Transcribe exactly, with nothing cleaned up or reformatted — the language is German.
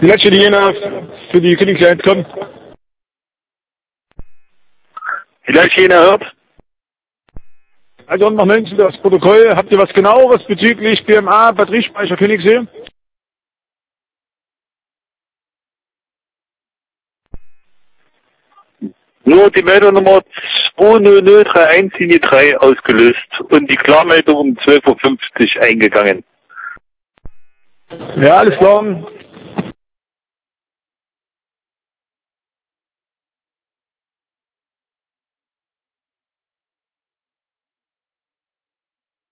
Die letzte Linie für die Königsein kommt. Die letzte Linie hört. Also noch München, das Protokoll. Habt ihr was genaueres bezüglich B M A, Batteriespeicher Königssee? Nur die Meldernummer zwei null null drei eins Linie drei ausgelöst und die Klarmeldung um zwölf Uhr fünfzig eingegangen. Ja, alles klar.